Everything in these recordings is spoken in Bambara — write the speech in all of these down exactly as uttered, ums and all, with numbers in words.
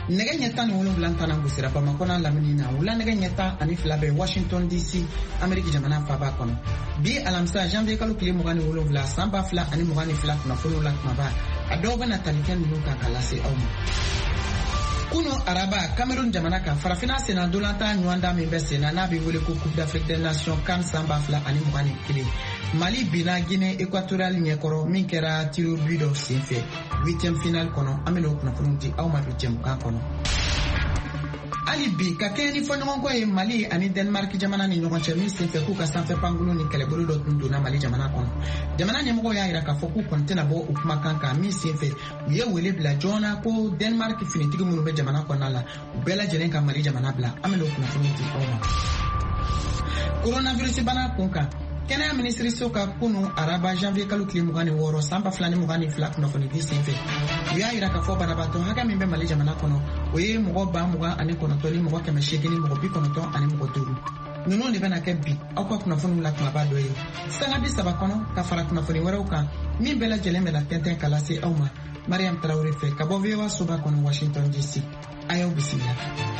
nege nyeta ni wolonwula tana gosira Bamako n'a lamini na wula nege nyeta ani fila bɛ Washington D C Ameriki jamana faba kɔnɔ bi alamisa janvier kalo tile mugan ni wolonwula san ba fila ani mugan ni fila kunnafoniw la kumaba a dɔw bɛna tali kɛ ninnu kan ka lase aw ma. Kunu araba Cameroun jamana kan farafina sena dolanta ɲɔgɔnda min bɛ sena n'a bɛ wele ko Coupe d'Afrique des Nations CAN san ba fila ani mugan ni kelen Mali bina Guinée équatoriale ɲɛkɔrɔ min kɛra tiro au but dɔ senfɛ huitième finale kɔnɔ an bɛna o kunnafoniw di aw ma bi jɛmukan kɔnɔ. Ali bi ka kɛ ni fɔɲɔgɔnkɔ ye Mali ani Denmark jamana ni ɲɔgɔn cɛ min senfɛ k'u ka sanfɛ pankulu ni kɛlɛbolo dɔ tun donna Mali jamana kɔnɔ. Jamana ɲɛmɔgɔw y'a jira k'a fɔ k'u kɔni tɛna bɔ u kumakan kan min senfɛ u ye wele bila joona ko Denmark finitigi minnu bɛ jamana kɔnɔna la u bɛɛ lajɛlen ka Mali jamana bila an bɛna o kunnafoniw di aw ma. Coronavirus bana kun kan kɛnɛya minisiriso ka kunu araba janvier kalo tile mugan ni wɔɔrɔ san ba fila ni mugan ni fila kunnafoni di senfɛ u y'a jira k'a fɔ banabaatɔ hakɛ min bɛ Mali jamana kɔnɔ o ye mɔgɔ ba mugan ani kɔnɔntɔn ni mɔgɔ kɛmɛ seegin ni mɔgɔ bi kɔnɔntɔn ani mɔgɔ duuru ninnu de bɛna kɛ bi aw ka kunnafoniw la kumaba dɔ ye sanga bi saba kɔnɔ ka fara kunnafoni wɛrɛw kan min bɛɛ lajɛlen bɛna tɛntɛn ka lase aw ma. Mariam Tarawele fɛ ka bɔ V O A soba kɔnɔ Washington D C a y'aw bisimila.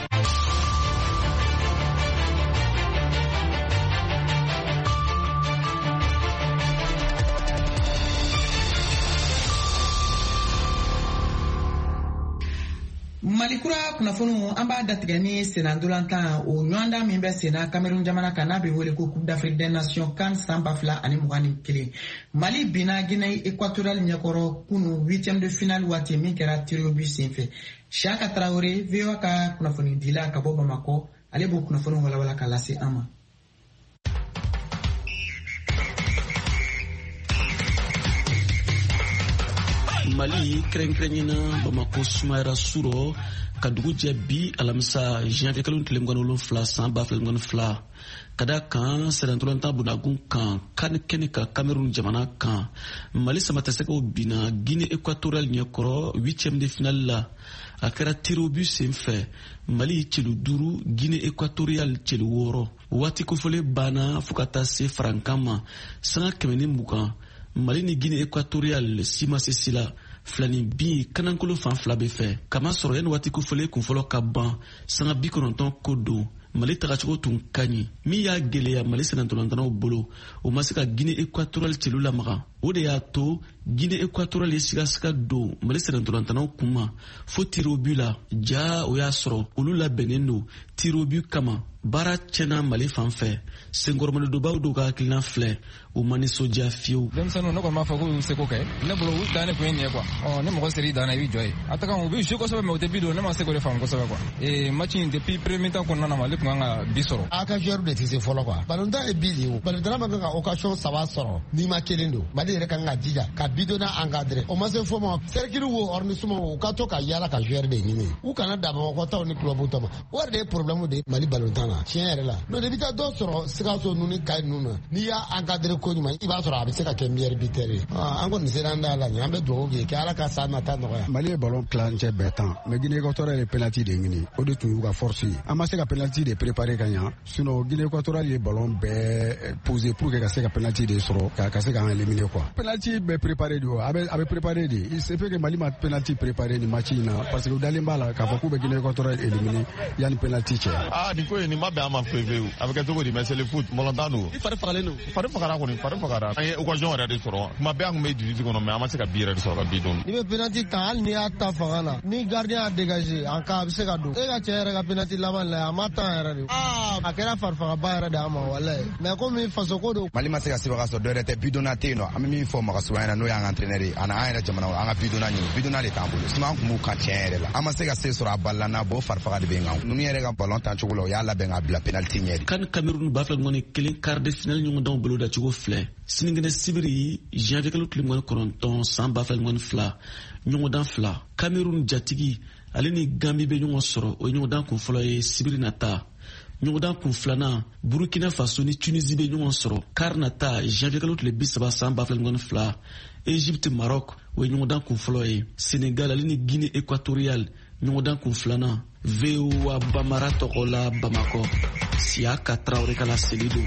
Malikura kunnafoniw an b'a datigɛ ni sena dolantan o ɲɔgɔnda min bɛ sena Cameroun jamana kan n'a bɛ wele ko Coupe d'Afrique des Nations CAN san ba fila ani mugan ni kelen Mali bina Guinée équatoriale ɲɛkɔrɔ kunu huitième de finale waati min kɛra tiro au but senfɛ. Siaka Traoré V O A ka kunnafoni dila ka bɔ Bamako ale b'o kunnafoniw walawala ka lase an ma. Mali kɛrɛnkɛrɛnyana Bamako sumayara suro ka dugu jɛ bi alamisa janvier kalo tile mugan ni wolonwula san ba fila mugan ni fila ka da kan sɛnɛntolantan bunakun kan kan kɛnɛ ka Cameroun jamana kan Mali samatasɛgɛw bina Guinée équatoriale ɲɛkɔrɔ huitième de finale la a kɛra tiro au but senfɛ Mali celu duuru Guinée équatoriale celu wɔɔrɔ waati kofɔlen banna fo ka taa se farankan ma sanga kɛmɛ ni mugan Mali ni Guinée équatoriale si ma se si la filani bi kanankolo fan fila bɛ fɛ kama sɔrɔ yanni waati kofɔlen kunfɔlɔ ka ban sanga bi kɔnɔntɔn ko don Mali tagacogo tun ka ɲi min y'a gɛlɛya Mali sɛnɛntɔlantanaw bolo o ma se ka Guinée équatoriale celu lamaga o de y'a to Guinée équatoriale ye sigasiga don Mali sɛnɛntɔlantanaw kun ma fo tiro au but la ja o y'a sɔrɔ olu labɛnnen don tiro au but kama baara cɛna Mali fan fɛ senkɔrɔmanidobaw dɔw ka hakilina filɛ o ma nisɔndiya fiyewu. Denmisɛnninw ne kɔni b'a fɔ k'u y'u seko kɛ ne bolo u dan ne kun ye nin ye quoi ni mɔgɔ sera i dan na i b'i jɔ ye a ta kan u bɛ jouer kosɛbɛ mais u tɛ bi don ne ma se k'o de faamu kosɛbɛ quoi ee match in depuis premier temps kɔnɔna na Mali kun kan ka bi sɔrɔ. A ka joueur de tɛ se fɔlɔ quoi ballontan ye bi de ye o ballontan ma kan ka occasion saba sɔrɔ n'i ma kelen don Mali yɛrɛ kan ka jija ka bidonna encadré o ma se fɔ ma cercle wo organisme o ka to ka yala ka joueur de ɲini u kana da Bamakɔtaw ni club tɔw ma o yɛrɛ de ye problème de Mali ballontan na tiɲɛ yɛrɛ la n'o de bɛ taa dɔ sɔrɔ Sikaso ninnu ni Kayi ninnu na n'i y'a encadré ko ɲuman i b'a sɔrɔ a bɛ se ka kɛ meilleur buteur ye an kɔni sera an da la ɲɛ an bɛ dugawu kɛ kɛ Ala ka sa nata nɔgɔya. Mali ye ballon kilancɛ bɛɛ tan mais Guinée équatoriale ye penalty de ɲini o de tun y'u ka force ye an ma se ka penalty de préparer ka ɲɛ sinon Guinée équatoriale ye ballon bɛɛ poser pour que ka se ka penalty de sɔrɔ ka ka se k'an éliminer quoi. Penalty bɛ préparer de a bɛ a bɛ préparer de il se fait que Mali ma penalty préparer ni match in na parce que u dalen b'a la k'a fɔ k'u bɛ Guinée équatoriale éliminer yanni penalty cɛ. Ah nin ko in nin ma bɛn an ma fewu a bɛ kɛ cogo di mais c'est le foot mɔlɔntan don. I fari fagalen don. Fari fagara kɔni fari fagara an ye occasion yɛrɛ de sɔrɔ kuma bɛɛ an kun bɛ dix kɔnɔ mais an ma se ka bi yɛrɛ de sɔrɔ ka bi don. N'i bɛ penalty ta hali n'i y'a ta fanga la ni gardien y'a dégager en cas a bɛ se ka don e ka cɛ yɛrɛ ka penalty laban la a ma tan yɛrɛ de. Aa a kɛra farifagaba yɛrɛ de a ma walayi mais komi faso ko don. Mali ma se ka sebaga sɔrɔ dɔwɛrɛ tɛ bidonna tɛ yen nɔ an bɛ min fɔ Magasoba ɲɛna n'o y'an entraîneur ye ani an yɛrɛ jamana an ka bidonna ɲini bidonna de t'an bolo sinon an kun b'u kan tiɲɛ yɛrɛ la an ma se ka se sɔrɔ a balila n'a bɔ farifaga de bɛ yen kan ninnu yɛrɛ ka ballon tan cogo la o y'a labɛn ka bila penalty ɲɛ de. Kan Cameroun ba fila ŋɔni kelen quart de finale ɲɔgɔndanw bolo dacogo filɛ sinikɛnɛ sibiri janvier kalo tile mugan kɔnɔntɔn san ba fila ŋɔni fila ɲɔgɔndan fila Cameroun jatigi ale ni Gambie bɛ ɲɔgɔn sɔrɔ o ɲɔgɔndan kun fɔlɔ ye sibiri nata ɲɔgɔndan kun filanan Burkina Faso ni Tunisie bɛ ɲɔgɔn sɔrɔ quart nata janvier kalo tile bi saba san ba fila ŋɔni fila Egypte Maroc o ye ɲɔgɔndan kun fɔlɔ ye Sénégal ale ni Guinée équatoriale ɲɔgɔndan kun filanan V O A Bamara tɔgɔ la Bamako Siaka Traoré ka laseli don.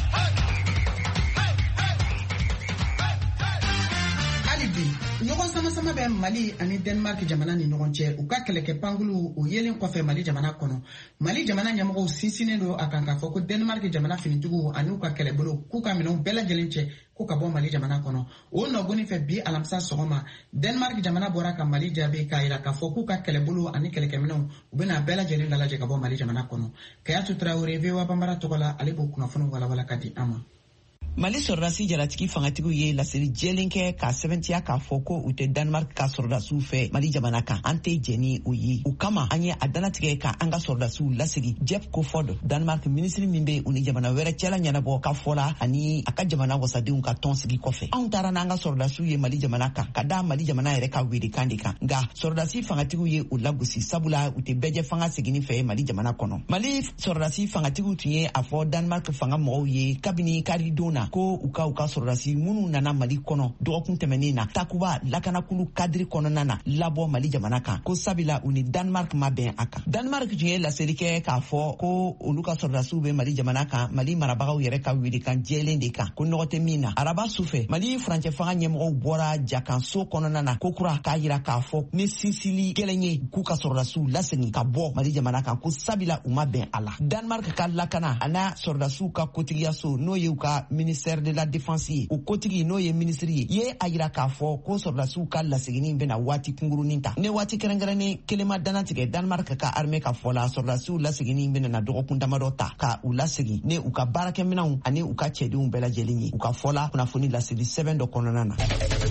Ɲɔgɔn sama sama bɛ Mali ani Denmark jamana ni ɲɔgɔn cɛ u ka kɛlɛkɛ pankulu o yelen kɔfɛ Mali jamana kɔnɔ. Mali jamana ɲɛmɔgɔw sinsinnen don a kan k'a fɔ ko Denmark jamana finitigiw ani u ka kɛlɛbolo k'u ka minɛnw bɛɛ lajɛlen cɛ ko ka bɔ Mali jamana kɔnɔ. O nɔgɔni fɛ bi alamisa sɔgɔma Denmark jamana bɔra ka Mali jaabi k'a yira k'a fɔ k'u ka kɛlɛbolo ani kɛlɛkɛminɛnw u bɛna bɛɛ lajɛlen dalajɛ ka bɔ Mali jamana kɔnɔ. Kayatu Traoré V O A Bambara tɔgɔ la ale b'o kunnafoni walawala ka di an ma. Mali sɔrɔdasi jalatigi fangatigiw ye laseli jɛlen kɛ k'a sɛbɛntiya k'a fɔ ko u tɛ Danemark ka sɔrɔdasiw fɛ Mali jamana kan. An tɛ jɛn ni o ye. O kama an ye a danatigɛ ka an ka sɔrɔdasiw lasegi. Jeff Kofod, Danemark minisiri min bɛ u ni jamana wɛrɛ cɛla ɲɛnabɔ ka fɔ la ani a ka jamana wasadenw ka tɔn sigi kɔfɛ. Anw taara n'an ka sɔrɔdasiw ye Mali jamana kan ka da Mali jamana yɛrɛ ka weelekan de kan. Nka sɔrɔdasi fangatigiw ye u lagosi sabula u tɛ bɛɛ jɛ fanga seginni fɛ Mali jamana kɔnɔ. Mali sɔrɔdasi fangatigiw tun ye a fɔ Danemark fanga mɔgɔw ye kabini karidon na ko u ka u ka sɔrɔdasi minnu nana Mali kɔnɔ dɔgɔkun tɛmɛnen na takuba lakanakulu kadiri kɔnɔna na labɔ Mali jamana kan ko sabila u ni Danemark ma bɛn a kan. Danemark tun ye laseli kɛ k'a fɔ ko olu ka sɔrɔdasiw bɛ Mali jamana kan Mali marabagaw yɛrɛ ka weelekan jɛlen de kan ko nɔgɔ tɛ min na. Araba sufɛ Mali furancɛ fanga ɲɛmɔgɔw bɔra jakanso kɔnɔna na ko kura k'a yira k'a fɔ ni sinsili gɛlɛn ye k'u ka sɔrɔdasiw lasegin ka bɔ Mali jamana kan ko sabila u ma bɛn a la. Danemark ka lakana a n'a sɔrɔdasiw ka kotigiyaso n'o ye u ka ministère de la défense ye o kotigi n'o ye minisiri ye ye a yira k'a fɔ ko sɔrɔdasiw ka laseginni bɛna waati kungurunin ta. Ne waati kɛrɛnkɛrɛnnen kelen ma danatigɛ Danemark ka armée ka fɔ la sɔrɔdasiw laseginni bɛna dɔgɔkun damadɔ ta ka u lasegin ne u ka baarakɛminɛnw ani u ka cɛdenw bɛɛ lajɛlen ye. U ka fɔ la kunnafoni laseli sɛbɛn dɔ kɔnɔna na.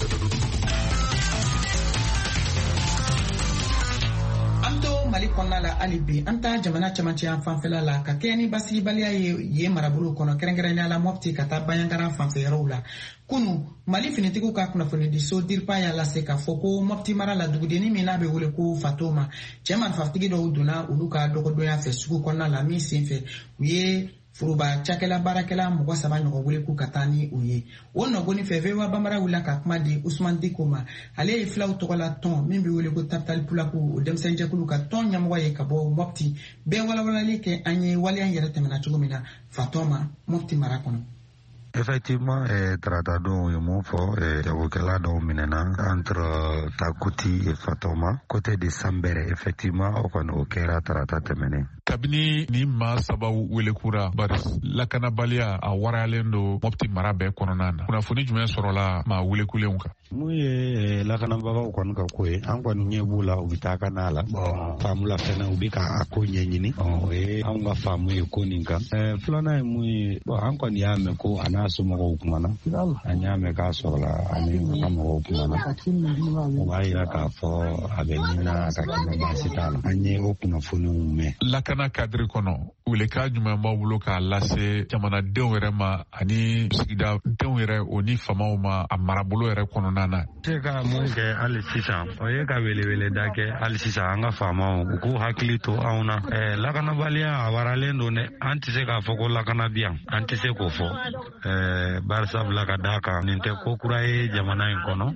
Mali kɔnɔna la hali bi an ta jamana cɛmancɛ yan fanfɛla la ka kɛ ni basigibaliya ye yen marabolo kɔnɔ kɛrɛnkɛrɛnnenya la Mopti ka taa Bayankara fanfɛ yɔrɔw la. Kunu Mali finitigiw ka kunnafoni di so dirpa y'a lase k'a fɔ ko Mopti mara la dugudenni min n'a bɛ wele ko Fatoma cɛ marifatigi dɔw donna olu ka dɔgɔdɔnya fɛ sugu kɔnɔna la min senfɛ u ye furuba cakɛla baarakɛla mɔgɔ saba ɲɔgɔn wele k'u ka taa ni u ye. O nɔgɔni fɛ V O A Bambara wulila ka kuma di Usman Diko ma. Ale ye filaw tɔgɔ la tɔn min bɛ wele ko Tapitali Pulaku o denmisɛnninjɛkulu ka tɔn ɲɛmɔgɔ ye ka bɔ Mopti bɛɛ walawalali kɛ an ye waleya yɛrɛ tɛmɛna cogo min na Fatoma Mopti mara kɔnɔ. Effectivement, eh, tratadon ye mun fɔ eh, jagokɛla dɔw minɛna entre Takuti et Fatoma côté de Sambere. Effectivement, o kɔni o kɛra tarata tɛmɛnen. Kabini ni maa sababu welekura bari lakanabaliya a warayalen do Mopti mara bɛɛ kɔnɔna na. Kunnafoni jumɛn sɔrɔla maa welekulenw kan? Mun ye lakanabagaw kɔni ka ko ye an kɔni ɲɛ b'u la u bɛ taa ka n'a la. Bon faamu la fɛnɛ u bɛ ka a ko ɲɛɲini. O ye anw ka faamu ye ko nin kan. Eh, filanan ye mun ye bon an kɔni y'a mɛn ko a n'a somɔgɔw kumana an y'a mɛn k'a sɔrɔla ani ka mɔgɔw kumana o b'a yira k'a fɔ a bɛ ɲinina ka kɛnɛ baasi t'a la an ye o kunnafoniw mɛn. Lakana kadiri kɔnɔ welekan jumɛn b'aw bolo k'a lase jamanadenw yɛrɛ ma ani sigida denw yɛrɛ o ni famaw ma a marabolo yɛrɛ kɔnɔna na? Se ka mun kɛ hali sisan o ye ka weleweleda kɛ hali sisan an ka faamaw u k'u hakili to anw na. Eh, lakanabaliya a waralen don dɛ an tɛ se k'a fɔ ko lakana bi yan an tɛ se k'o fɔ. Eh, barisabula ka d'a kan nin tɛ ko kura ye jamana in kɔnɔ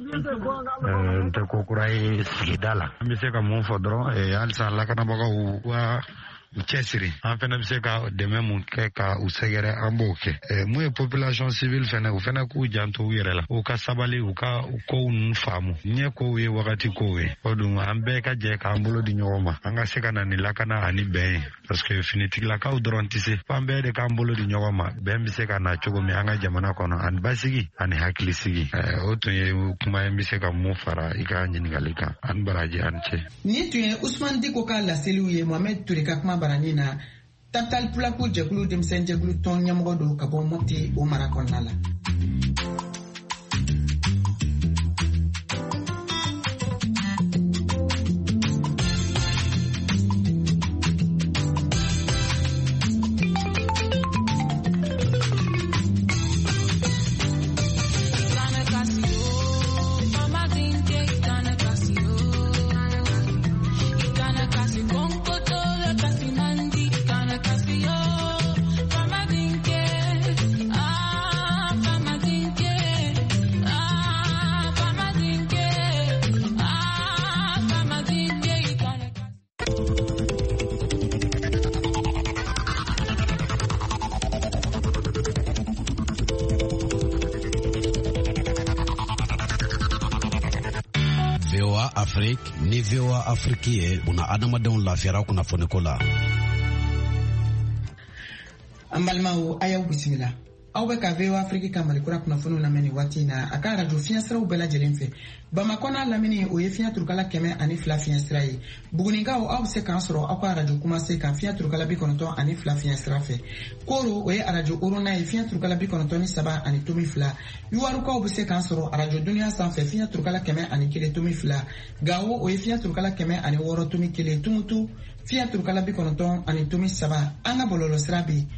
nin tɛ ko kura ye sigida la. An bɛ se ka mun fɔ dɔrɔn halisa lakanabagaw wa u cɛsiri an fɛnɛ bɛ se ka dɛmɛ mun kɛ ka u sɛgɛrɛ an b'o kɛ. Mun ye population civile fɛnɛ u fɛnɛ k'u janto u yɛrɛ la u ka sabali u ka kow ninnu faamu ɲɛ kow ye wagati kow ye o dun an bɛɛ ka jɛ k'an bolo di ɲɔgɔn ma an ka se ka na ni lakana ani bɛn ye parce que finitigilakaw dɔrɔn tɛ se f'an bɛɛ de k'an bolo di ɲɔgɔn ma bɛn bɛ se ka na cogo min an ka jamana kɔnɔ ani basigi ani hakilisigi. O tun ye kuma ye n bɛ se ka mun fara i ka ɲininkali kan ani baraji ani cɛ. Nin tun ye Usman Diko ka laseliw ye Mohamed Ture ka kuma barani na. Tapitali Pulaku jɛkulu denmisɛnninjɛkulu tɔn ɲɛmɔgɔ don ka bɔ Mopti o mara kɔnɔna la. Think Afrique ni V O A Afrique ye una adamadenw lafiyara kunnafoni ko la. An balimaw a y'aw bisimila. Aw bɛ ka V O A Afrique ka Malikura kunnafoniw lamɛn waati na a ka radio fiɲɛ siraw bɛɛ lajɛlen fɛ. Bamako n'a lamini o ye fiɲɛ turukala kɛmɛ ani fila fiɲɛ sira ye. Bugunikaw aw bɛ se k'an sɔrɔ aw ka radio Kumase kan fiɲɛ turukala bi kɔnɔntɔn ani fila fiɲɛ sira fɛ. Koro o ye radio Orona ye fiɲɛ turukala bi kɔnɔntɔn ni saba ani tomi fila. Yuwarukaw bɛ se k'an sɔrɔ radio Duniya sanfɛ fiɲɛ turukala kɛmɛ ani kelen tomi fila. Gawo o ye fiɲɛ turukala kɛmɛ ani wɔɔrɔ tomi kelen. Tumutu fiɲɛ turukala bi kɔnɔntɔn ani tomi saba. An ka bɔlɔlɔ sira bi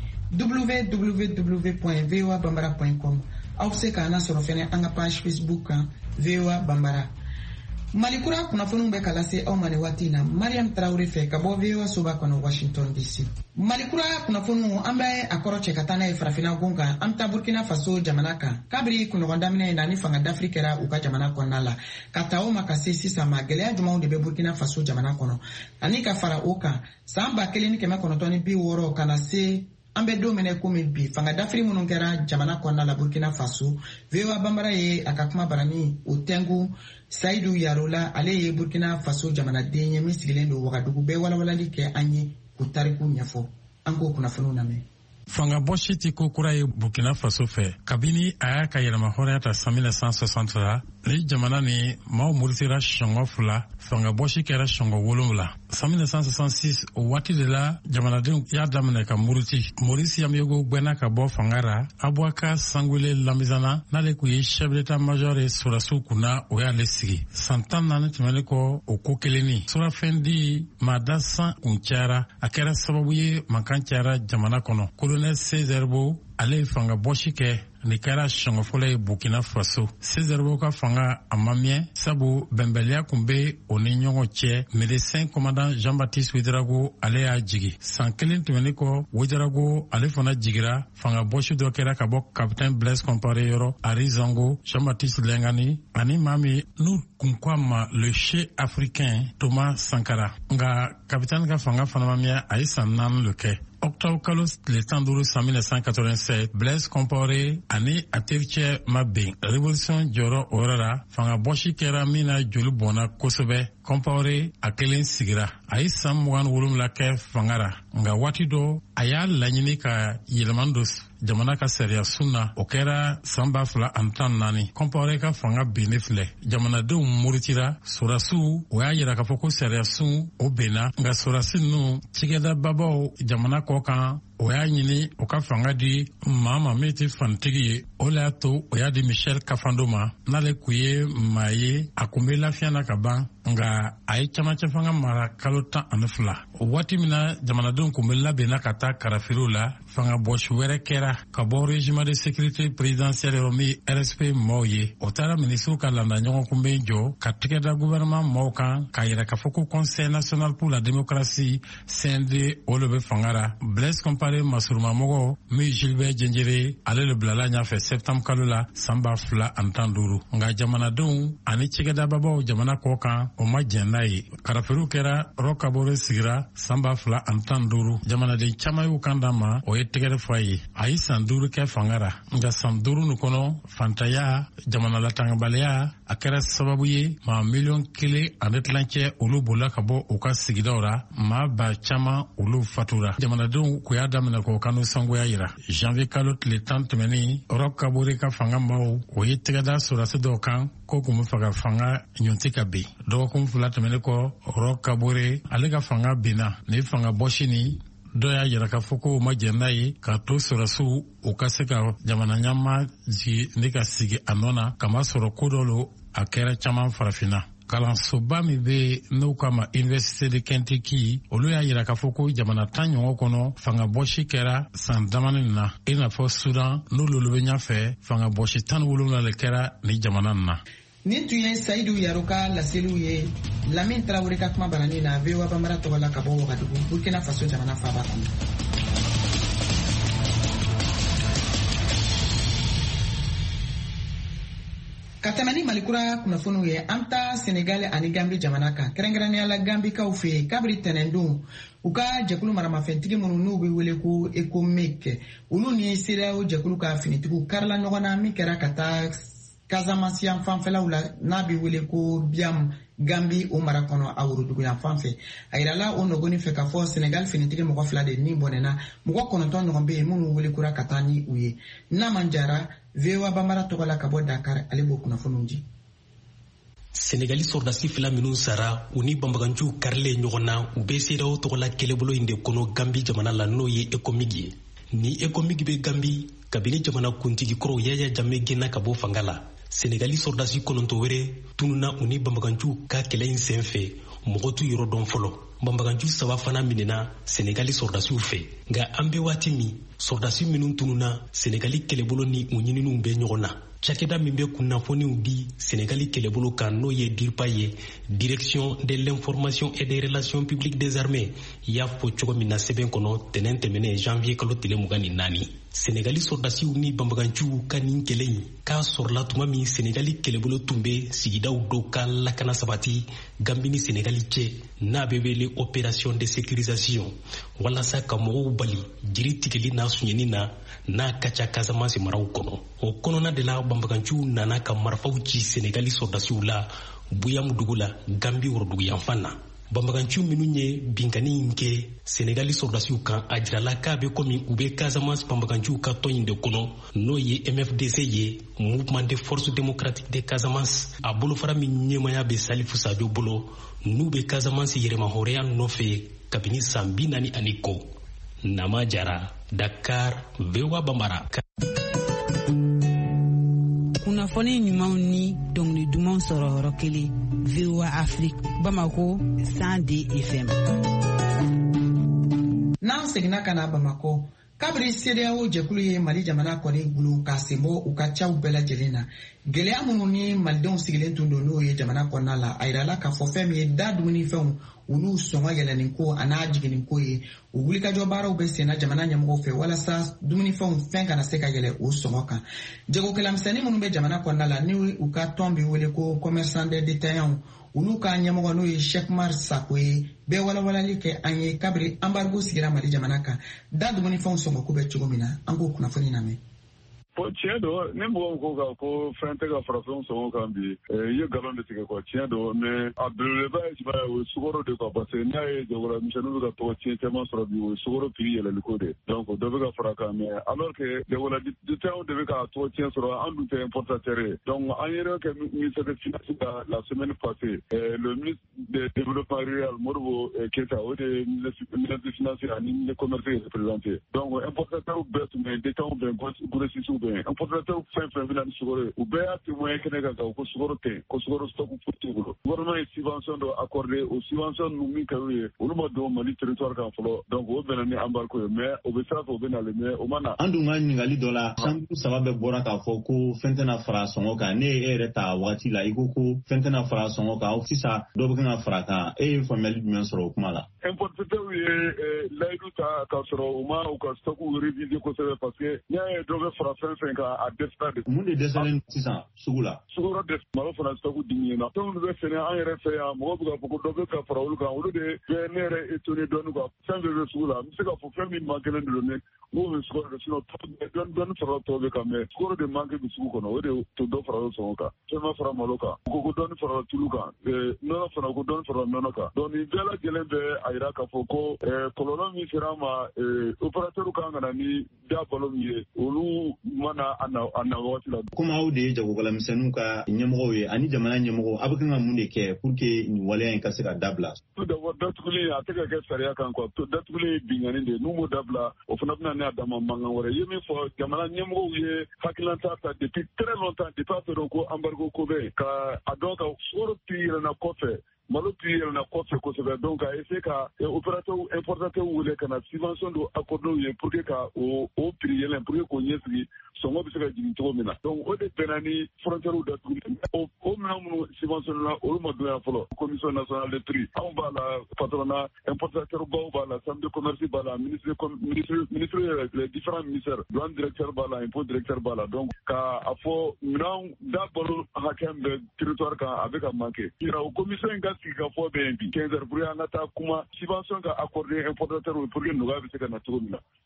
w w w point v o a bambara point com. Aw se k'an sɔrɔ fɛnɛ an ka page Facebook kan V O A Bambara. Malikura kunnafoniw bɛ ka lase aw ma ni waati na Mariam Traore fɛ ka bɔ V O A soba kɔnɔ Washington D C. Malikura kunnafoniw an bɛ a kɔrɔ cɛ ka taa n'a ye farafinna gon kan an bɛ taa Burkina Faso jamana kan kabiri kunɲɔgɔn daminɛ na ni fanga dafiri kɛra u ka jamana kɔnɔna la ka taa o ma ka se sisan ma gɛlɛya jumɛnw de bɛ Burkina Faso jamana kɔnɔ ani ka fara o kan san ba kelen ni kɛmɛ kɔnɔntɔn ni bi wɔɔrɔ ka na se an bɛ don minɛ komi bi fanga dafiri minnu kɛra jamana kɔnɔna la Burkina Faso. V O A Bambara ye a ka kuma barani o tɛngu Saidu Yarola ale ye Burkina Faso jamanaden ye min sigilen don Wagadugu bɛɛ walawalali kɛ an ye k'u tariku ɲɛfɔ an k'o kunnafoniw lamɛn. Fanga bɔsi ti ko kura ye Burkina Faso fɛ kabini a y'a ka yɛlɛma hɔrɔnya ta san mille neuf cent soixante la ni jamana ni maaw muritira sɔngɔ fila fanga bɔsi kɛra sɔngɔ wolonwula san mille neuf cent soixante-six o waati de la jamanadenw y'a daminɛ ka muruti Maurice Yamyego gwɛnna ka bɔ fanga ra Abouaka Sangoele Lamizana n'ale kun ye chef d'état major ye Sorasiw kunna o y'ale sigi san tan naani tɛmɛnen kɔ o ko kelenni surafɛn di maada san kun cayara a kɛra sababu ye mankan cayara jamana kɔnɔ colonel Césarbo ale ye fanga bɔsi kɛ ni kɛra sɔngɔ fɔlɔ ye Burkina Faso. Césarbo ka fanga a ma mɛn sabu bɛnbaliya kun bɛ o ni ɲɔgɔn cɛ médecin commandant Jean-Baptiste Ouédraogo ale y'a jigi san kelen tɛmɛnen kɔ Ouédraogo ale fana jigira fanga bɔsi dɔ kɛra ka bɔ capitaine Blaise Compaoré yɔrɔ Ari Zango Jean-Baptiste Lengani ani maa min n'u kun ko a ma le chef africain Thomas Sankara nka capitaine ka fanga fana ma mɛn a ye san naani le kɛ. Octobre kalo tile tan duuru san mille neuf cent quatre-vingt-sept Blaise Compaoré ani a tericɛ ma bɛn révolution jɔyɔrɔ o yɔrɔ la fanga bɔsi kɛra min na joli bɔnna kosɛbɛ Compaoré a kelen sigira a ye san mugan ni wolonwula kɛ fanga ra nka waati dɔ a y'a laɲini ka yɛlɛma don jamana ka sariya sun na o kɛra san ba fila ani tan naani Compaoré ka fanga bennen filɛ jamanadenw muritira Sorasiw o y'a yira k'a fɔ ko sariya sun o benna nka Sorasi ninnu cikɛda babaw jamana kɔ kan o y'a ɲini o ka fanga di maa ma min tɛ fanitigi ye o le y'a to o y'a di Michel Kafando ma n'ale kun ye maa ye a kun bɛ lafiya na ka ban nka a ye camancɛ fanga mara kalo tan ani fila o waati min na jamanadenw kun bɛ labɛnna ka taa karafiriw la fanga bɔsi wɛrɛ kɛra ka bɔ régiment de sécurité présidentielle yɔrɔ min R S P maaw ye o taara minisiriw ka landa ɲɔgɔn kunbɛn jɔ ka tɛgɛda gouvernement maaw kan k'a yira k'a fɔ ko conseil national pour la démocratie C N D o le bɛ fanga ra Blaise Compaoré masurumamɔgɔ min Gilbert Diendéré ale le bilala ɲɛfɛ septembre kalo la san ba fila ani tan duuru nka jamanadenw ani cikɛdababaw jamana kɔ kan o ma jɛn n'a ye karafiriw kɛra Roch Kaboré sigira san ba fila ani tan duuru jamanaden caman y'u kan d'a ma o ye tɛgɛrɛ fɔ a ye a ye san duuru kɛ fanga ra nka san duuru nin kɔnɔ fantanya jamana latangabaliya a kɛra sababu ye maa miliyɔn kelen ani tilancɛ olu bolila ka bɔ u ka sigidaw ra maa ba caman olu fatura jamanadenw kun y'a daminɛ k'o kanu sangoya yira janvier kalo tile tan tɛmɛnin Roch Kaboré ka fanga maaw o ye tɛgɛda Sorasi dɔw kan ko kun bɛ fɛ ka fanga ɲɔnti ka bin dɔgɔkun fila tɛmɛnen kɔ Roch Kaboré ale ka fanga binna ni fanga bɔsi ni dɔ y'a yira k'a fɔ ko o ma jɛn n'a ye k'a to Sorasiw u ka se ka jamana ɲɛmaa jigi ni ka sigi a nɔ na kamasɔrɔ ko dɔ lo a kɛra caman farafinna kalansoba min bɛ n'o k'a ma Université de Kentucky olu y'a yira k'a fɔ ko jamana tan ɲɔgɔn kɔnɔ fanga bɔsi kɛra san damani na i n'a fɔ Sudan n'olu bɛ ɲɛfɛ fanga bɔsi tan ni wolonwula le kɛra ni jamana in na. Nin tun ye Saidu Yaro ka laseliw ye Lamine Traoré ka kuma barani na V O A Bambara tɔgɔ la ka bɔ Wagadugu Burkina Faso jamana faaba kɔnɔ. Ka tɛmɛ ni Malikura kunnafoniw ye an ta Senegal ani Gambi jamana kan kɛrɛnkɛrɛnnenya la Gambikaw fɛ yen kabiri tɛnɛndon u ka jɛkulu maramafɛntigi minnu n'u bɛ wele ko ECOMEC olu ni C E D E A O jɛkulu ka finitigiw karila ɲɔgɔn na min kɛra ka taa Casamance yan fanfɛlaw la n'a bɛ wele ko Biam Gambi o mara kɔnɔ a worodugu yan fanfɛ a yirala o nɔgɔni fɛ k'a fɔ Senegal finitigi mɔgɔ fila de ni bɔnɛna mɔgɔ kɔnɔntɔn ɲɔgɔn bɛ yen minnu wele kura ka taa ni u ye n'a man jara V O A Banbara tɔgɔ la ka bɔ Dakar ale b'o kunnafoniw di. Senegali sɔrdasi fila minnu sara u ni banbaganjuw karilen ɲɔgɔn na u bɛ C E D E A O tɔgɔ la kɛlɛbolo in de kɔnɔ Gambi jamana la n'o ye ECOMIG ye. Ni ECOMIG bɛ Gambi kabini jamana kuntigi kɔrɔw Yaya Jammeh gɛnna ka bɔ fanga la. Senegali sɔrdasi kɔnɔntɔn wɛrɛ tununa u ni banbaganjuw ka kɛlɛ in senfɛ mɔgɔ t'u yɔrɔ dɔn fɔlɔ. Banbaganju saba fana minɛna Senegali sɔrdasiw fɛ nka an bɛ waati min sɔrdasi minnu tununa Senegali kɛlɛbolo ni u ɲininiw bɛ ɲɔgɔn na. Cakɛda min bɛ kunnafoniw di Senegali kɛlɛbolo kan n'o ye DIRPA ye Direction de l'information et des relations publiques des armées y'a fɔ cogo min na sɛbɛn kɔnɔ tɛnɛn tɛmɛnen janvier kalo tile mugan ni naani. Senegali sɔrdasiw ni banbaganjuw ka nin kɛlɛ in k'a sɔrɔla tuma min Senegali kɛlɛbolo tun bɛ sigidaw dɔw ka lakana sabati Gambi ni Senegali cɛ n'a bɛ wele opération de sécurisation walasa ka mɔgɔw bali jiri tigɛli n'a suɲɛni na n'a ka ca Casamance maraw kɔnɔ. O kɔnɔna de la banbaganjuw nana ka marifaw ci Senegali sɔrdasiw la Buyam dugu la Gambi worodugu yanfan na. Banbaganjuw minnu ye binkani in kɛ Senegali sɔrdasiw kan a jirala k'a bɛ komi u bɛ Casamance banbaganjuw ka tɔn in de kɔnɔ n'o ye M F D C ye Mouvement de Force Démocratique de Casamance a bolofara min ɲɛmaya bɛ Salifu Sadio bolo n'u bɛ Casamance yɛrɛmahɔrɔya nɔfɛ kabini san bi naani ani kɔ. Nama Jara, Dakar, V O A Banbara. Kunnafoni ɲumanw ni dɔnkili dumanw sɔrɔ yɔrɔ kelen V O A Afrique Bamako cent deux F M. N'an seginna ka na Bamako kabiri C E D E A O jɛkulu ye Mali jamana kɔni bolo ka sen bɔ u ka caw bɛɛ lajɛlen na gɛlɛya minnu ni malidenw sigilen tun don n'o ye jamana kɔnɔna la a yirala k'a fɔ fɛn min ye da dumunifɛnw olu sɔngɔ yɛlɛnin ko a n'a jiginnin ko ye u wulikajɔ baaraw bɛ senna jamana ɲɛmɔgɔw fɛ walasa dumunifɛnw fɛn kana se ka yɛlɛ o sɔngɔ kan jagokɛlamisɛnnin minnu bɛ jamana kɔnɔna la ni u ka tɔn bɛ wele ko commerçant des détaillants olu ka ɲɛmɔgɔ n'o ye Cheikh Mar Sako ye bɛɛ walawalali kɛ an ye kabiri embargo sigira Mali jamana kan da dumunifɛnw sɔngɔ ko bɛ cogo min na an k'o kunnafoni lamɛn. Tiɲɛ don ni mɔgɔw ko ka ko fɛn tɛ ka farafɛnw sɔngɔ kan bi i ye nkalon de tigɛ quoi tiɲɛ don mais a belebeleba ye jumɛn ye o ye sukaro de quoi parce que n'i y'a ye jagokɛlamisɛnninw bɛ ka tɔgɔ tiɲɛ caman sɔrɔ bi o ye sukaro prix yɛlɛli ko de donc dɔ bɛ ka fara kan mais alors que jagokɛladetɛnw de bɛ ka tɔgɔ tiɲɛ sɔrɔ an dun tɛ importateur ye donc an ye kɛ ministère des finances la la semaine passée le ministre de développement rural Modibo Keita o de ye ministre des finances ani ministre commerce ye représenté donc importateurs bɛɛ tun bɛ yen détaillants bɛ yen grossistes bɛ yen importateur fɛn fɛn bɛna ni sukaro ye u bɛɛ y'a témoigner kɛnɛ kan ko sukaro tɛ yen ko sukaro stock foyi t'u bolo gouvernement ye subvention dɔ accordé o subvention ninnu min kɛr'u ye olu ma don Mali territoire kan fɔlɔ donc o bɛnna ni embargo ye mais o bɛ sira fɛ o bɛ nalen mais o ma na. An dun ka ɲininkali dɔ la chambre saba bɛɛ bɔra k'a fɔ ko fɛn tɛna fara sɔngɔ kan ne ye e yɛrɛ ta waati la i ko ko fɛn tɛna fara sɔngɔ kan sisan dɔ bɛ kan ka fara kan e ye faamuyali jumɛn sɔrɔ o kuma la. Importateurs ye layidu ta k'a sɔrɔ u ma u ka stock réviser kosɛbɛ parce que n'i y'a ye dɔ bɛ fara fɛn fɛn kan a dɛsɛra de. Mun de dɛsɛlen sisan sugu la. Sukaro dɛsɛ malo fana stock diminuera fɛn minnu bɛ sɛnɛ an yɛrɛ fɛ yan mɔgɔw bɛ ka fɔ ko dɔ bɛ ka fara olu kan olu de bɛ ne yɛrɛ étonné dɔɔni quoi fɛn bɛɛ bɛ sugu la n bɛ se k'a fɔ fɛn min manquelen de don ne n'o bɛ sukaro de sinon dɔɔni dɔɔni fara tɔw bɛ kan mais sukaro de manque bɛ sugu kɔnɔ o de to dɔ fara o sɔngɔ kan fɛn ma fara malo kan u ko ko dɔɔni fara tulu kan nɔnɔ fana ko dɔɔni fara nɔnɔ kan donc nin bɛɛ lajɛlen bɛ a yira k'a fɔ ko kɔlɔlɔ min sera an ma opérateur kan ka na ni da balo min ye olu mana a na a na waati la. Komi aw de ye jagokɛlamisɛnninw ka ɲɛmɔgɔw ye ani jamana ɲɛmɔgɔ aw bɛ kan ka mun de kɛ pour que nin waleya in ka se ka dabila. Tout d'abord datuguli a tɛ ka kɛ sariya kan quoi datuguli ye binkani de ye n'u m'o dabila o fana bɛna n'a dama mankan wɛrɛ ye min fɔ jamana ɲɛmɔgɔw ye hakililata ta depuis très longtemps depuis a fɛ ko embargo ko bɛ yen ka a dɔn ka sukaro prix yɛlɛnna kɔfɛ malo prix yɛlɛnna kɔfɛ kosɛbɛ donc a essayer ka opérateur importateur wele ka na subvention dɔ accordé u ye pour que ka o o prix yɛlɛn pour que k'o ɲɛsigi sɔngɔ bɛ se ka jigin cogo min na donc o de bɛnna ni frontière datuguli o o minɛn minnu subventionné na olu ma don yan fɔlɔ commission nationale des prix anw b'a la patronat importateur baw b'a la chambre de commerce b'a la ministre ministre ministre les différents ministères douane directeur b'a la impôt directeur b'a la donc ka a fɔ minɛn da balo hakɛ min bɛ territoire kan a bɛ ka manqué yira o commission in ka sigi ka fɔ bɛ yen bi quinze heures pour an ka taa kuma subvention ka accordé importateur pour que nɔgɔya bɛ se ka na cogo min na.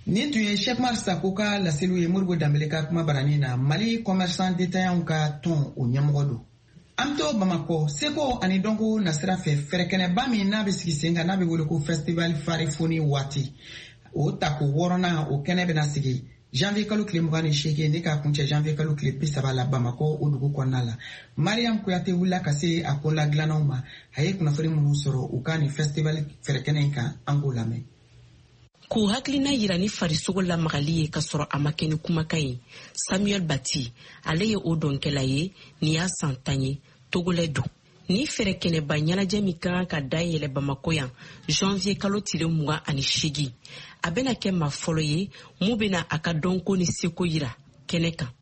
Nin tun ye Cheikh Mar Sako ka laseliw ye Moribo Dambele ka kuma barani na Mali commerçant détaillant ka ton o ɲɛmɔgɔ don. An to Bamako, Seko ani Donko nasira fɛ fɛrɛkɛnɛba min n'a bɛ sigi sen kan n'a bɛ wele ko Festival Farifoni waati. O tako wɔɔrɔnan o kɛnɛ bɛna sigi janvier kalo tile mugan ni seegin ne ka kuncɛ janvier kalo tile bi saba la Bamako o dugu kɔnɔna la. Mariam Kuyate wulila ka se a ko la dilannaw ma a ye kunnafoni minnu sɔrɔ u ka ni festival fɛrɛkɛnɛ in kan an k'o lamɛn. K'u hakilina yira ni farisogo lamagali ye ka sɔrɔ a ma kɛ ni kumakan ye. Samuel Bati ale ye o dɔnkɛla ye ni y'a san tan ye Togolɛ don. Ni fɛrɛkɛnɛba ɲɛnajɛ min kan ka da yɛlɛ Bamako yan janvier kalo tile mugan ani seegin a bɛna kɛ maa fɔlɔ ye mun bɛna a ka dɔnko ni seko yira kɛnɛ kan.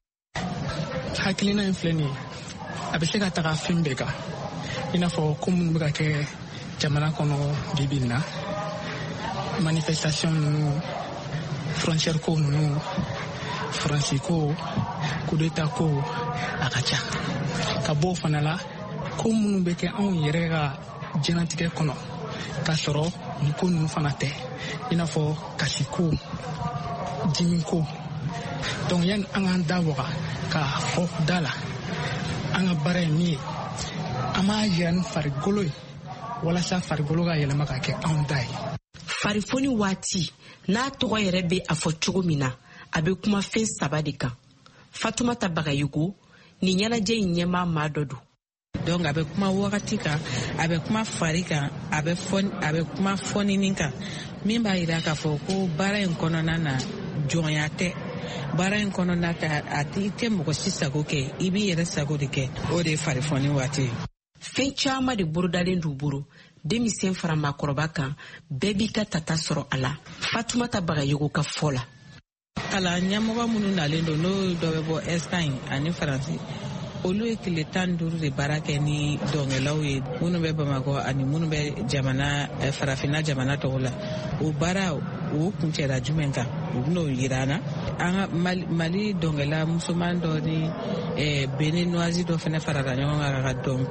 Hakilina in filɛ nin ye a bɛ se ka taga fɛn bɛɛ kan i n'a fɔ ko minnu bɛ ka kɛ jamana kɔnɔ bi bi in na manifestation ninnu frontière ko ninnu faransi ko coup d'état ko a ka ca ka bɔ o fana la ko minnu bɛ kɛ anw yɛrɛ ka jɛnatigɛ kɔnɔ ka sɔrɔ nin ko ninnu fana tɛ i n'a fɔ kasi ko dimi ko donc yani an k'an da waga ka fɔ da la an ka baara ye min ye an b'a yira ni farikolo ye walasa farikolo ka yɛlɛma ka kɛ anw da ye. Farifoni waati n'a tɔgɔ yɛrɛ bɛ a fɔ cogo min na a bɛ kuma fɛn saba de kan. Fatumata Bagayoko ni ɲɛnajɛ in ɲɛmaa maa dɔ don. Donc a bɛ kuma wagati kan a bɛ kuma fari kan a bɛ fɔ a bɛ kuma fɔnini kan min b'a yira k'a fɔ ko baara in kɔnɔna na jɔnya tɛ baara in kɔnɔna tɛ a tɛ tɛ mɔgɔ si sago kɛ i b'i yɛrɛ sago de kɛ o de ye farifoni waati ye. Fɛn caman de bolodalen d'u bolo denmisɛn fara maakɔrɔba kan bɛɛ b'i ka tata sɔrɔ a la. Fatumata Bagayoko ka fɔ la. Kalan ɲɛmɔgɔ minnu nalen don n'o dɔ bɛ bɔ Espagne ani Faransi olu ye tile tan duuru de baara kɛ ni dɔnkɛlaw ye minnu bɛ Bamakɔ ani minnu bɛ jamana farafinna jamana tɔw la o baara o kuncɛla jumɛn kan u bɛn'o yira an na an ka Mali, Mali dɔnkɛla musoman dɔ ni eh, Béninoise dɔ fana farala ɲɔgɔn kan ka dɔn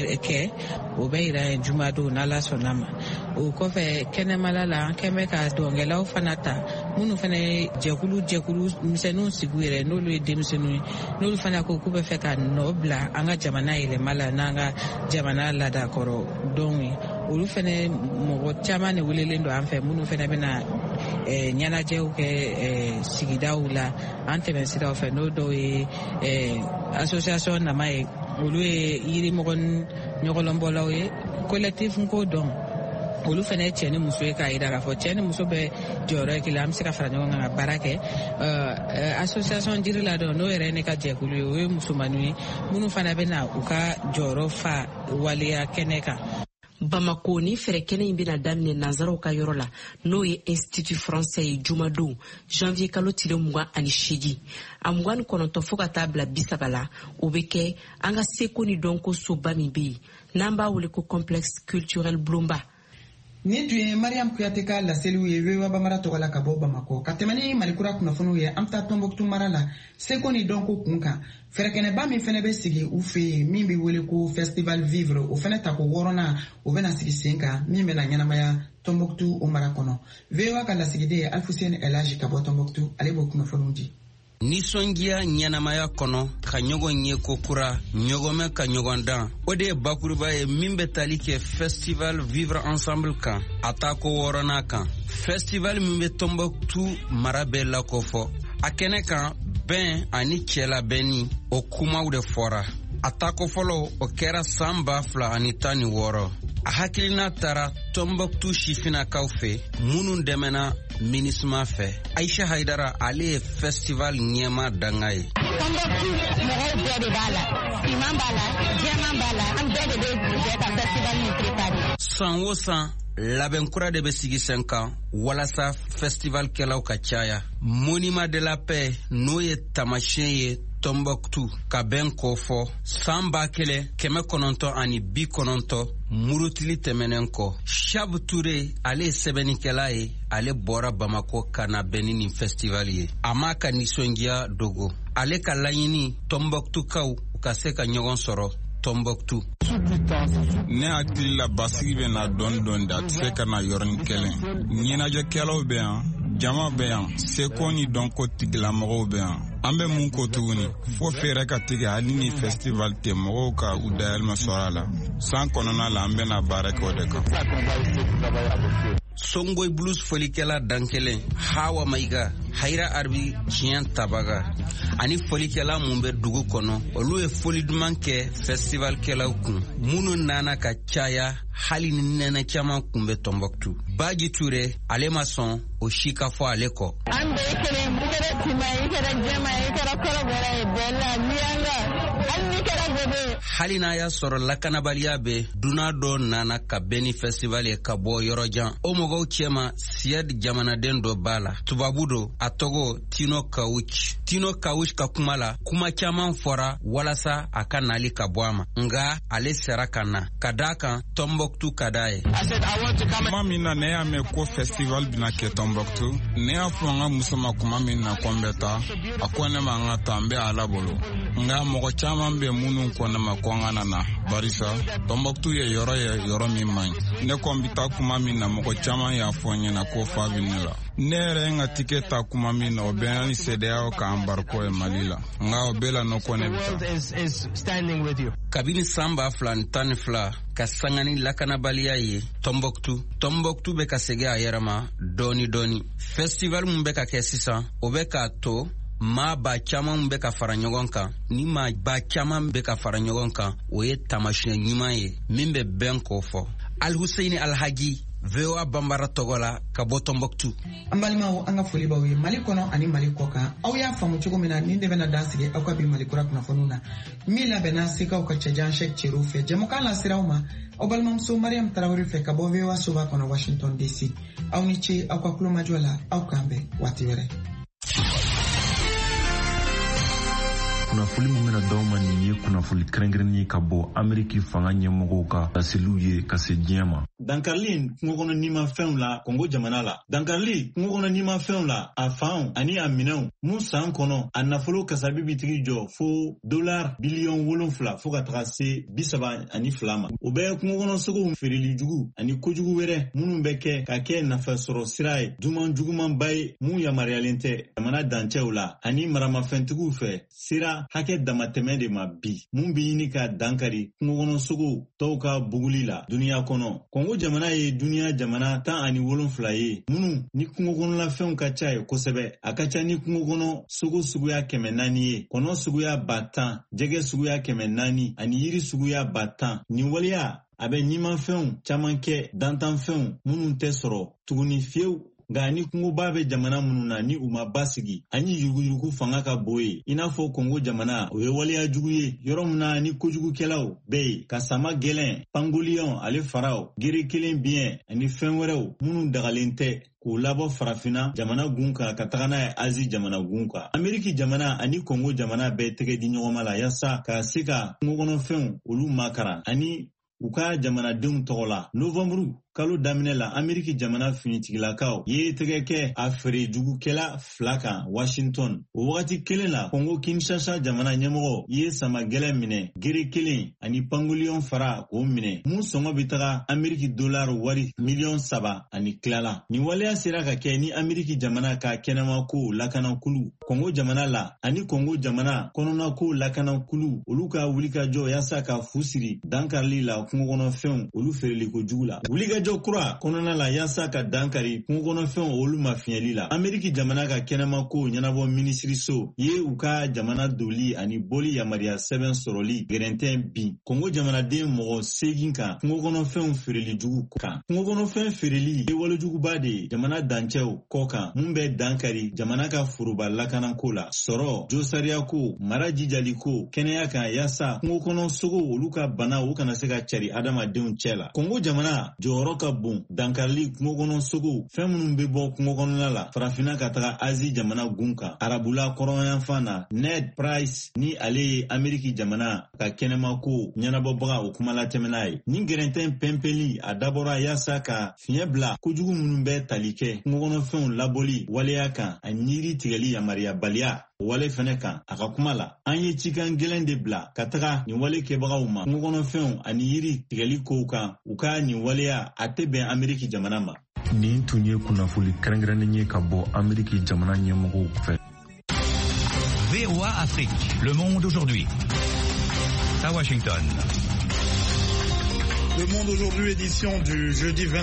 kɛ o bɛ yira yen juma don n'Ala sɔnna ma o kɔfɛ kɛnɛmala la an kɛn bɛ ka dɔnkɛlaw fana ta minnu fana ye jɛkulu jɛkulu misɛnninw sigi yɛrɛ n'olu ye denmisɛnninw ye n'olu fana ko k'u bɛ fɛ ka nɔ bila an ka jamana yɛlɛma la n'an ka jamana ladakɔrɔ dɔnw ye olu fana mɔgɔ caman de welelen don an fɛ minnu fana bɛna eh, ɲɛnajɛw kɛ eh, sigidaw la an tɛmɛ siraw fɛ n'o dɔw ye eh, association nama ye olu ye yirimɔgɔ ɲɔgɔlɔnbɔlaw ye collectif ko dɔn olu fana ye cɛ ni muso ye k'a yira k'a fɔ cɛ ni muso bɛ jɔyɔrɔ ye kelen an bɛ se ka fara ɲɔgɔn kan ka baara kɛ association jiri la dɔn n'o yɛrɛ ye ne ka jɛkulu ye o ye musomaninw ye minnu fana bɛ na u ka jɔyɔrɔ fa waleya kɛnɛ kan. Bamako ni fɛrɛkɛnɛ in bɛna daminɛ nanzaraw ka yɔrɔ la n'o ye Institut Français ye jumadon janvier kalo tile mugan ani seegin a mugan ni kɔnɔntɔn fo ka taa bila bi saba la o bɛ kɛ an ka seko ni dɔnko soba min bɛ yen n'an b'a wele ko complexe culturel Blomba. Nin tun ye Mariam Kuyate ka laseliw ye Wewa Bamara tɔgɔ la ka bɔ Bamako ka tɛmɛ ni Malikura kunnafoniw ye an bɛ taa Tɔnbɔkutu mara la seko ni dɔnko kun kan fɛrɛkɛnɛba min fɛnɛ bɛ sigi u fɛ yen min bɛ wele ko Festival Vivre o fɛnɛ tako wɔɔrɔnan o bɛna sigi sen kan min bɛna ɲɛnamaya Tɔnbɔkutu o mara kɔnɔ. Wewa ka lasigiden ye Alfuseni Elaji ka bɔ Tɔnbɔkutu ale b'o kunnafoniw di. Nisɔndiya ɲɛnamaya kɔnɔ ka ɲɔgɔn ye ko kura ɲɔgɔnmɛ ka ɲɔgɔn dan o de ye bakuruba ye min bɛ tali kɛ Festival Vivre Ensemble kan a ta ko wɔɔrɔnan kan festival min bɛ Tɔnbɔkutu mara bɛɛ lakɔfɔ a kɛnɛ kan bɛn ani cɛlabɛnni o kumaw de fɔra a ta ko fɔlɔ o kɛra san ba fila ani tan ni wɔɔrɔ a hakilina taara Tɔnbɔkutu sifinnakaw fɛ minnu dɛmɛna minisma fɛ Aisha Haidara ale ye festival ɲɛma danga ye. Tɔnbɔkutu mɔgɔw bɛɛ de b'a la finman b'a la jɛman b'a la an bɛɛ de bɛ jɛ ka festival nin préparer. San o san labɛn kura de bɛ sigi sen kan walasa festivalkɛlaw ka caya. Monument de la Paix n'o ye tamasiyɛn ye Tɔnbɔkutu ka bɛn kɔfɔ san ba kelen kɛmɛ kɔnɔntɔn ani bi kɔnɔntɔn murutili tɛmɛnen kɔ. Shabu Ture ale ye sɛbɛnnikɛla ye ale bɔra Bamako ka na bɛn ni nin festival ye. A m'a ka nisɔndiya dogo. Ale ka laɲini Tɔnbɔkutukaw u ka se ka ɲɔgɔn sɔrɔ Tɔnbɔkutu. Ne hakili la basigi bɛ na dɔɔni dɔɔni da tɛ se ka na yɔrɔnin kelen ɲɛnajɛkɛlaw bɛ yan jama bɛ yan seko ni dɔnko tigilamɔgɔw bɛ yan an bɛ mun ko tuguni fo feere ka tigɛ hali ni festival tɛ mɔgɔw ka u dayɛlɛma sɔrɔ a la san kɔnɔna la an bɛna baara kɛ o de kan. Songoy Blues folikɛla dan kelen Hawa Maiga Haira Arbi Tiɲɛ Tabaga ani folikɛla mun bɛ dugu kɔnɔ olu ye foli duman kɛ festival kɛlaw kun minnu nana ka caya hali ni nɛnɛ caman kun bɛ Tombouctou. Baji Touré ale ma sɔn o si ka fɔ ale kɔ. An bɛ kelen kɛra tuma i kɛra jɛma i kɛra kɔrɔbɔra ye bɛɛ la miyanga hali ni kɛra gobe. Hali n'a y'a sɔrɔ lakanabaliya bɛ dunan dɔ nana ka bɛn ni festival ye ka bɔ yɔrɔ jan o mɔgɔw cɛma Siad jamanaden dɔ b'a la tubabu do a tɔgɔ Tino Kawuch. Tino Kawuch ka kuma la kuma caman fɔra walasa a ka nali ka bɔ a ma nga ale sera ka na ka d'a kan Tombouctou ka d'a ye. Kuma min na ne y'a mɛn ko festival bɛna kɛ Tombouctou ne y'a fɔ an ka muso ma kuma min na ko n bɛ taa a ko ne ma an ka taa n bɛ Ala bolo nga mɔgɔ caman bɛ minnu ko ne ma ko an ka na na barisa Tombouctou ye yɔrɔ ye yɔrɔ min man ɲi ne ko n bɛ taa kuma min na mɔgɔ caman y'a fɔ n ɲɛna ko fa bɛ ne la ne yɛrɛ n ka tike ta kuma min na o bɛ ni C D A O ka embargo ye Mali la nga o bɛɛ la ne ko ne bɛ taa. Kabini san ba fila ni tan ni fila ka sangani lakanabaliya ye Tombouctou Tombouctou bɛ ka segin a yɛrɛ ma dɔɔni dɔɔni festival mun bɛ ka kɛ sisan o bɛ k'a to maa ba caman bɛ ka fara ɲɔgɔn kan ni maa ba caman bɛ ka fara ɲɔgɔn kan o ye tamasiyɛn ɲuman ye min bɛ bɛn k'o fɔ. Alhusseini Alhaji V O A Bambara tɔgɔ la ka bɔ Tombouctou. An balimaw an ka foli b'aw ye Mali kɔnɔ ani Mali kɔ kan aw y'a faamu cogo min na nin de bɛna dan sigi aw ka bi Mali kura kunnafoniw na min labɛnna sekaw ka cɛjan Sheikh Cero fɛ jɛmukan la siraw ma aw balimamuso Mariam Tarawele fɛ ka bɔ V O A soba kɔnɔ Washington D C aw ni ce aw ka kulomajɔ la aw k'an bɛn waati wɛrɛ. kunnafoni min bɛna d'aw ma nin ye kunnafoni kɛrɛnkɛrɛnnen ka bɔ Ameriki fanga ɲɛmɔgɔw ka laseliw ye ka se diɲɛ ma. Dankarili kungokɔnɔ nimafɛnw la Kongo jamana la. Dankarili kungokɔnɔ nimafɛnw la a fanw ani a minɛnw mun san kɔnɔ a nafolo kasabi bitigi jɔ fo dolar biliyɔn wolonfila fo ka taga se bisaba ani fila ma. O bɛ kungokɔnɔ sogow feereli jugu ani kojugu wɛrɛ minnu bɛ kɛ ka kɛ nafasɔrɔ sira ye juman jugumanba ye mun yamaruyalen tɛ jamana dancɛw la ani maramafɛntigiw fɛ sira hakɛ damatɛmɛ de ma bi mun bɛ ɲini ka dankari kungokɔnɔ sogow tɔw ka buguli la duniya kɔnɔ. Kongo jamana ye duniya jamana tan ani wolonfila ye minnu ni kungokɔnɔlafɛnw ka ca ye kosɛbɛ a ka ca ni kungokɔnɔ sogo suguya kɛmɛ naani ye kɔnɔ suguya ba tan jɛgɛ suguya kɛmɛ naani ani yiri suguya ba tan. Nin waleya a bɛ ɲimanfɛnw caman kɛ dantanfɛnw minnu tɛ sɔrɔ tuguni fiyewu nka ni kungoba bɛ jamana minnu na ni u ma basigi ani yuguyugu fanga ka bon ye i n'a fɔ Kongo jamana o ye waleya jugu ye yɔrɔ min na ni kojugukɛlaw bɛ yen ka sama gɛlɛn pangoliyɔn ale faraw gere kelen biyɛn ani fɛn wɛrɛw minnu dagalen tɛ k'u labɔ farafina jamana gun kan ka taga n'a ye Azi jamana gun kan. Ameriki jamana ani Kongo jamana bɛɛ tɛgɛ di ɲɔgɔn ma la yasa ka se ka kungokɔnɔfɛnw olu makara ani u ka jamanadenw tɔgɔ la. Novembre kalo daminɛ la Ameriki jamana finitigilakaw ye tɛgɛ kɛ a feere jugukɛla fila kan Washington. O wagati kelen la Kongo Kinshasa jamana ɲɛmɔgɔ ye sama gɛlɛn minɛ gere kelen ani pangoliyɔn fara k'o minɛ mun sɔngɔ bɛ taga Ameriki dolar wari miliyɔn saba ani tilala. Nin waleya sera ka kɛ ni Ameriki jamana ka kɛnɛma ko lakanakulu Kongo jamana la ani Kongo jamana kɔnɔna ko lakanakulu olu ka wulikajɔ yasa ka fu siri dankarili la kungokɔnɔfɛnw olu feereliko jugu la. Wulikajɔ kura kɔnɔna la yasa ka dankari kungokɔnɔfɛnw olu ma fiɲɛli la. Ameriki jamana ka kɛnɛma ko ɲɛnabɔ minisiriso ye u ka jamana doli ani bɔli yamariya sɛbɛn sɔrɔli gɛrɛntɛn bin Kongo jamanaden mɔgɔ segin kan kungokɔnɔfɛnw feereli jugu kan. Kungokɔnɔfɛn feereli ye walejuguba de ye jamana dancɛw kɔ kan mun bɛ dankari jamana ka foroba lakanako la sɔrɔ josariyako mara jijaliko kɛnɛya kan yasa kungokɔnɔ sogo olu ka bana o kana se ka cari adamadenw cɛ la. Kongo jamana jɔyɔrɔ ka bon dankarili kungokɔnɔ sogo fɛn minnu bɛ bɔ kungokɔnɔla la farafina ka taga Azi jamana gun kan arabula kɔrɔnyanfan na Ned Price ni ale ye Ameriki jamana ka kɛnɛma ko ɲɛnabɔbaga o kuma latɛmɛna ye. Ni gɛrɛntɛn pɛnpɛnli a dabɔra yasa ka fiɲɛ bila kojugu minnu bɛ tali kɛ kungokɔnɔfɛnw labɔli waleya kan a ɲiri tigɛli yamaruyabaliya wale fɛnɛ kan a ka kuma la an ye cikan gɛlɛn de bila ka taga nin wale kɛbagaw ma kungokɔnɔfɛnw ani yiri tigɛli kow kan u ka nin waleya a tɛ bɛn Ameriki jamana ma. nin tun ye kunnafoli kɛrɛnkɛrɛnnen ye ka bɔ Ameriki jamana ɲɛmɔgɔw fɛ. V O A Afrique, le monde aujourd'hui. À Washington. Le monde aujourd'hui, édition du jeudi vingt